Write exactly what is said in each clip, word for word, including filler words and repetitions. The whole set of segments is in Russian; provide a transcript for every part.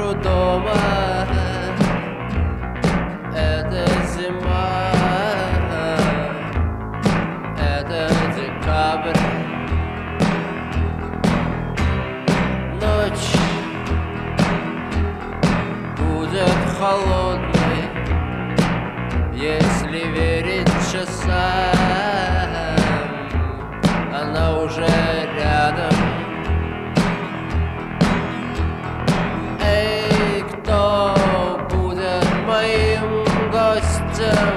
нахожу дома. Это зима, это декабрь. Ночь будет холодной, если верить часам. Она уже рядом. Эй, кто будет моим гостем?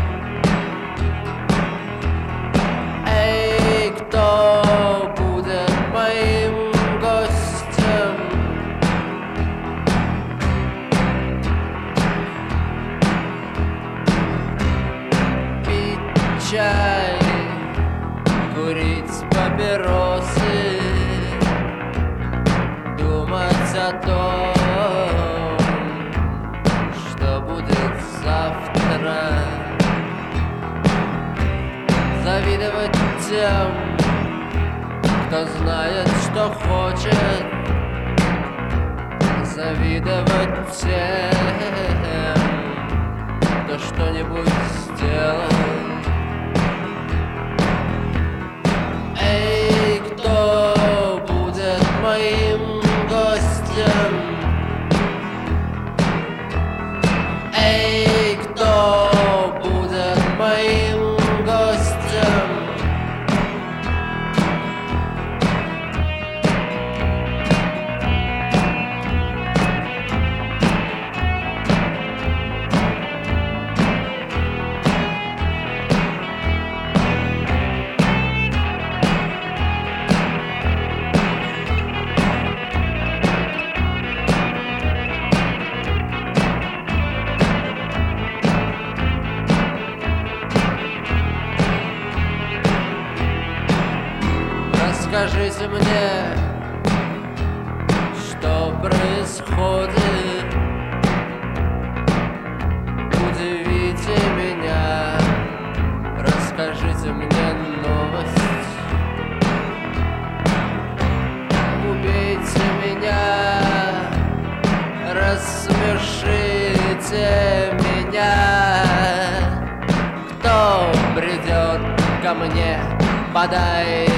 Эй, кто будет моим гостем? Пить чай, курить папиросы, думать о том, что будет завтра, завидовать тем, кто знает, что хочет, завидовать тем, кто что-нибудь сделал. Эй, кто будет моим гостем? Эй, кто будет моим гостем? Скажите мне, что происходит? Удивите меня, расскажите мне новость. Убейте меня, рассмешите меня. Кто придет ко мне, подай